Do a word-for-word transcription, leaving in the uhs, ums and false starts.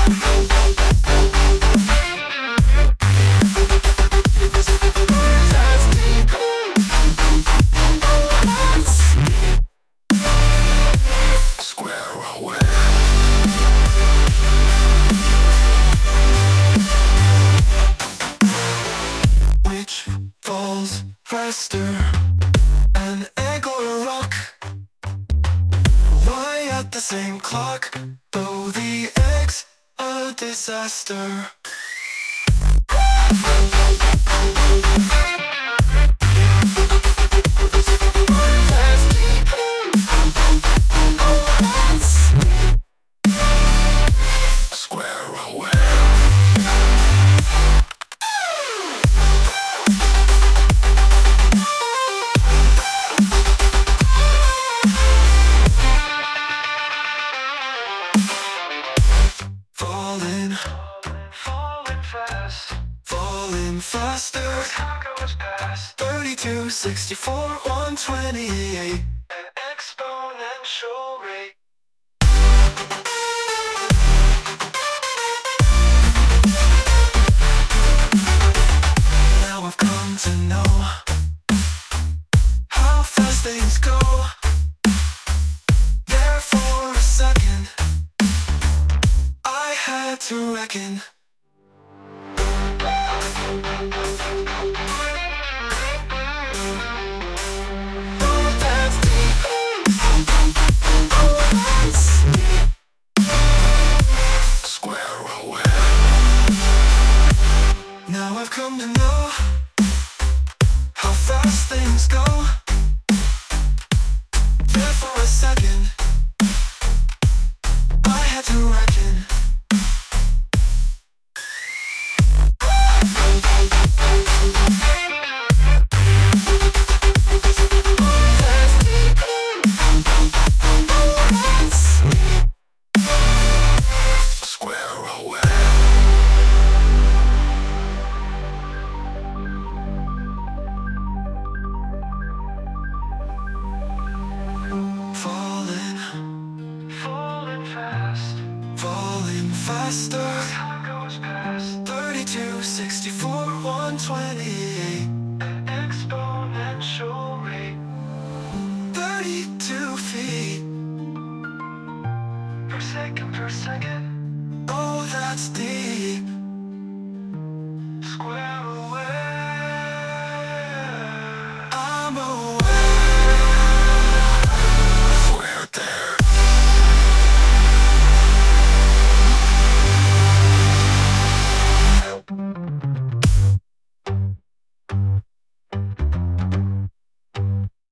Which falls faster, an egg or a rock? Why at the same clock, though the egg's a disaster? Square away. Falling, falling fast, falling faster. Time goes past. thirty-two, sixty-four, one twenty-eight. An exponential rate. Now I've come to know how fast things go. There for a second, I had to reckon. Oh, that's deep. Oh, that's deep. Square away. Now I've come to know how fast things go. There for a second, I had to reckon. Square away. Falling, falling fast, falling faster. Time goes past. thirty-two, sixty-four, one twenty-eight. An exponential rate. thirty-two feet per second per second. Oh, that's deep.